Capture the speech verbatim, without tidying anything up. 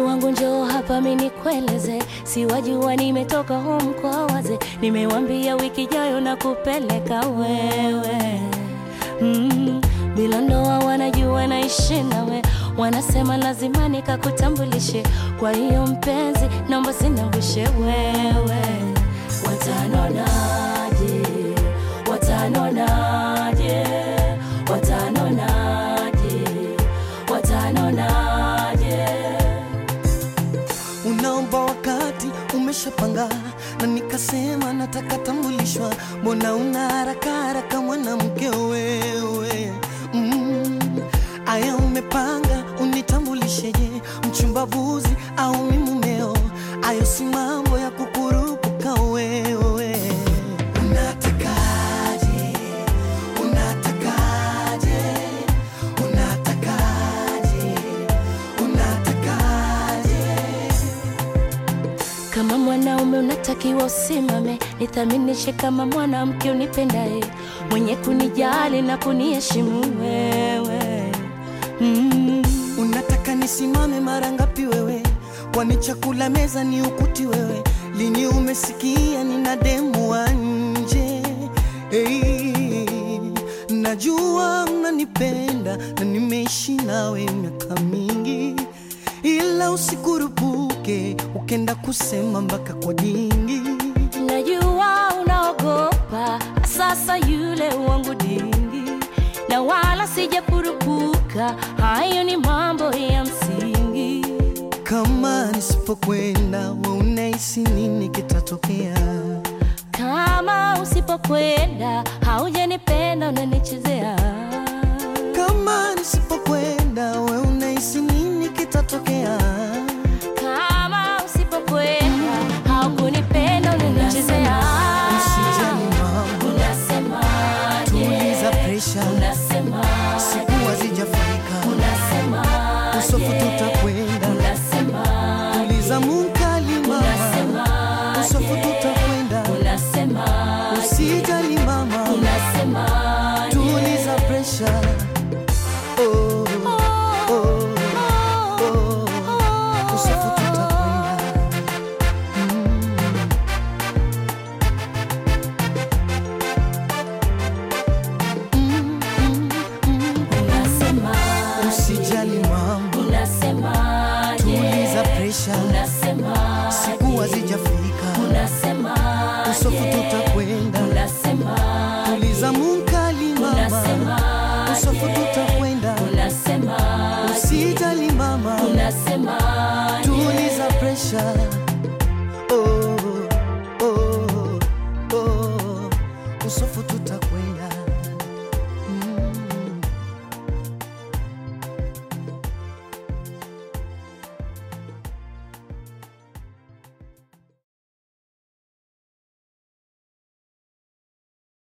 wangu njoo hapa mimi nikueleze, si wajua nimetoka home kwa waze, nimewambia wiki jayo na kupeleka wewe. Mm, bila ndoa wanajua naishi nawe, wanasema lazima nikakutambulishe, kwa hiyo mpenzi naomba sinawishe wewe. Watanonaje, watanonaje, watanonaje, watanonaje. Unaomba wakati umeshapanga, na nikasema nataka tambulishwa, mbona una haraka haraka mwanamke wewe? Mm, aya umepanga unitambulisheje, mchumba buzi au mimi mumeo? Ayo si mambo ya kukurupuka wewe. Unatakaje, unatakaje, unatakaje, unatakaje. Kama mwanaume unatakiwa usimame, nithaminishe kama mwanamke unipendaye, mwenye kunijali na kuniheshimu wewe. Mm. Unataka nisimame mara ngapi wewe? Kwani chakula meza ni ukuti wewe? Lini umesikia nina demu wa nje? Hey, najua mnanipenda na nimeishi nawe miaka mingi, ila usikurupuke ukenda kusema mpaka kwa dingi. Najua unaogopa sasa yule wangu dingi, na wala sijapurupuka, hayo ni mambo ya msingi. Kama nisipokwenda wewe unahisi nini kitatokea? Kama usipokwenda haujanipenda unanichezea. Kama nisipokwenda wewe unahisi nini kitatokea? Kama usipokwenda haukunipenda unanichezea. Usijali mambo, unasemaje? Tuliza pressure, unasemaje? Siku hazijafika, unasemaje? Usofu tutakwenda, unasemaje? Tuliza munkali mama, unasemaje? Usofu tutakwenda, unasemaje? Usijali mama, unasemaje? Tuliza pressure. Oh, oh, oh, oh, oh. Usofu tutakwenda. Mm, mm, mm. Unasemaje? Usijali mambo, unasemaje? Tuliza pressure, unasemaje? Siku hazijafika, unasemaje? Usofu tutakwenda, unasemaje? Tuliza munkali mama, unasemaje? Usofu tutakwenda, unasemaje? Usijali mama, unasemaje? Tuliza pressure. Oh, oh, oh, Usofu